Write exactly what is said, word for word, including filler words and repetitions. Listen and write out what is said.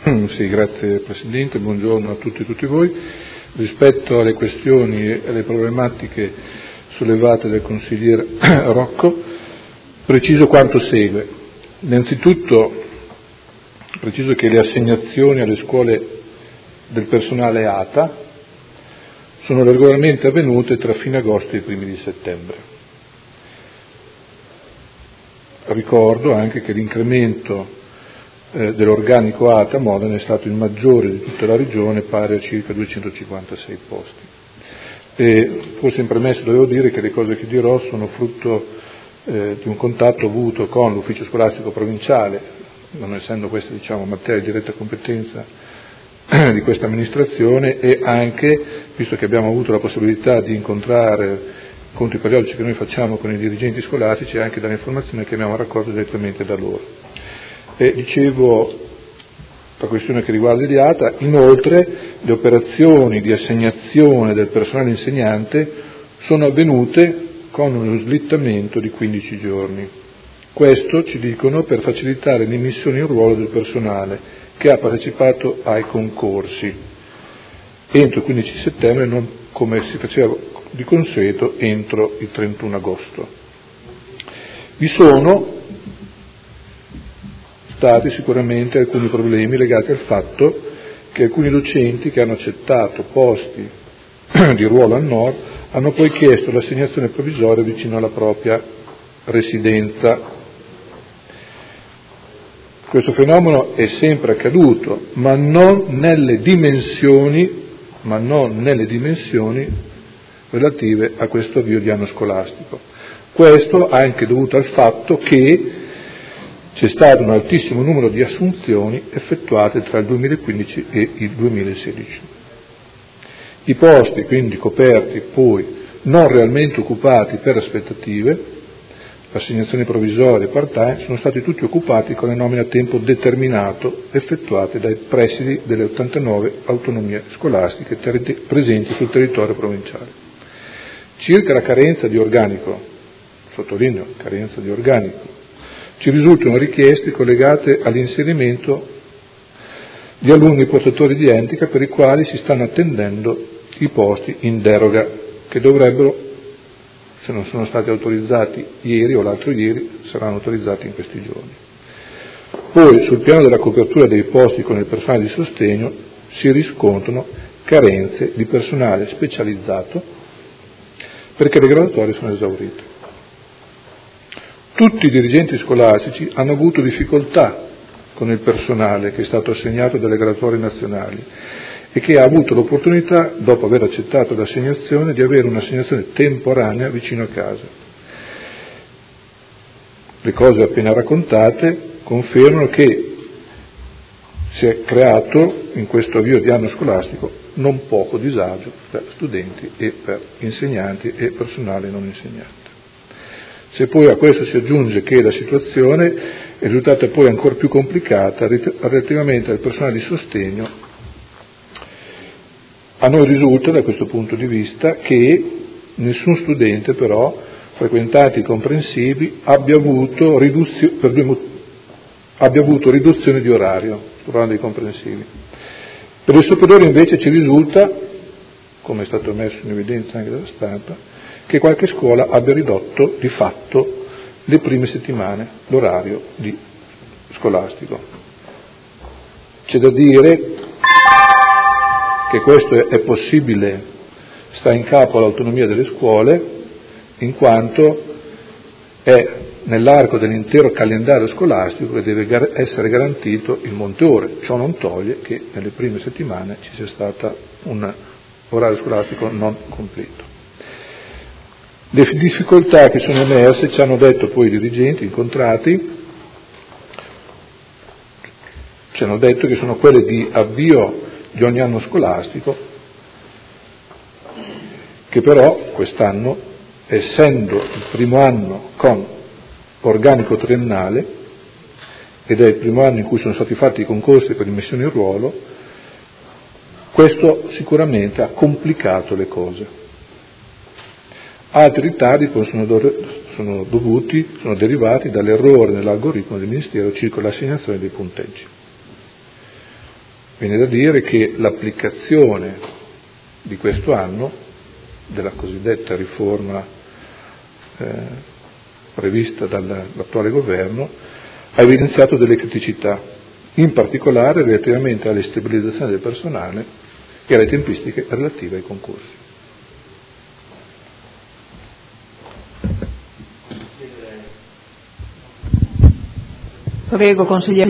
Sì, grazie Presidente, buongiorno a tutti e tutti voi. Rispetto alle questioni e alle problematiche sollevate dal consigliere Rocco, preciso quanto segue. Innanzitutto preciso che le assegnazioni alle scuole del personale A T A sono regolarmente avvenute tra fine agosto e i primi di settembre. Ricordo anche che l'incremento eh, dell'organico A T A Modena è stato il maggiore di tutta la regione, pari a circa duecentocinquantasei posti. E forse in premesso dovevo dire che le cose che dirò sono frutto eh, di un contatto avuto con l'ufficio scolastico provinciale, non essendo questa diciamo materia di diretta competenza di questa amministrazione, e anche, visto che abbiamo avuto la possibilità di incontrare conti periodici che noi facciamo con i dirigenti scolastici, anche dalle informazioni che abbiamo raccolto direttamente da loro. E dicevo, la questione che riguarda gli A T A, inoltre le operazioni di assegnazione del personale insegnante sono avvenute con uno slittamento di quindici giorni. Questo, ci dicono, per facilitare l'immissione in ruolo del personale che ha partecipato ai concorsi entro il quindici settembre, non come si faceva di consueto entro il trentuno agosto. Vi sono stati sicuramente alcuni problemi legati al fatto che alcuni docenti che hanno accettato posti di ruolo al nord hanno poi chiesto l'assegnazione provvisoria vicino alla propria residenza. Questo fenomeno è sempre accaduto, ma non nelle dimensioni, ma non nelle dimensioni relative a questo avvio di anno scolastico. Questo anche dovuto al fatto che c'è stato un altissimo numero di assunzioni effettuate tra il duemilaquindici e il duemilasedici. I posti quindi coperti poi non realmente occupati per aspettative, assegnazioni provvisorie part-time, sono stati tutti occupati con le nomine a tempo determinato effettuate dai presidi delle ottantanove autonomie scolastiche ter- presenti sul territorio provinciale. Circa la carenza di organico, sottolineo carenza di organico, ci risultano richieste collegate all'inserimento di alunni portatori di handicap per i quali si stanno attendendo i posti in deroga, che dovrebbero, se non sono stati autorizzati ieri o l'altro ieri, saranno autorizzati in questi giorni. Poi, sul piano della copertura dei posti con il personale di sostegno, si riscontrano carenze di personale specializzato perché le graduatorie sono esaurite. Tutti i dirigenti scolastici hanno avuto difficoltà con il personale che è stato assegnato dalle graduatorie nazionali e che ha avuto l'opportunità, dopo aver accettato l'assegnazione, di avere un'assegnazione temporanea vicino a casa. Le cose appena raccontate confermano che si è creato in questo avvio di anno scolastico non poco disagio per studenti e per insegnanti e personale non insegnante. Se poi a questo si aggiunge che la situazione è risultata poi ancora più complicata relativamente al personale di sostegno, a noi risulta da questo punto di vista che nessun studente però, frequentati i comprensivi, abbia avuto, riduzio, per due, abbia avuto riduzione di orario, sto parlando dei comprensivi. Per il superiore invece ci risulta, come è stato messo in evidenza anche dalla stampa, che qualche scuola abbia ridotto di fatto le prime settimane l'orario di scolastico. C'è da dire che questo è possibile, sta in capo all'autonomia delle scuole, in quanto è nell'arco dell'intero calendario scolastico che deve gar- essere garantito il monte ore. Ciò non toglie che nelle prime settimane ci sia stato un orario scolastico non completo. Le difficoltà che sono emerse, ci hanno detto poi i dirigenti incontrati, ci hanno detto che sono quelle di avvio di ogni anno scolastico, che però quest'anno, essendo il primo anno con organico triennale ed è il primo anno in cui sono stati fatti i concorsi per l'immissione in ruolo, questo sicuramente ha complicato le cose. Altri ritardi poi sono, do- sono dovuti, sono derivati dall'errore nell'algoritmo del Ministero circa l'assegnazione dei punteggi. Viene da dire che l'applicazione di questo anno, della cosiddetta riforma eh, prevista dall'attuale governo, ha evidenziato delle criticità, in particolare relativamente alle stabilizzazioni del personale e alle tempistiche relative ai concorsi. Prego, consigliere.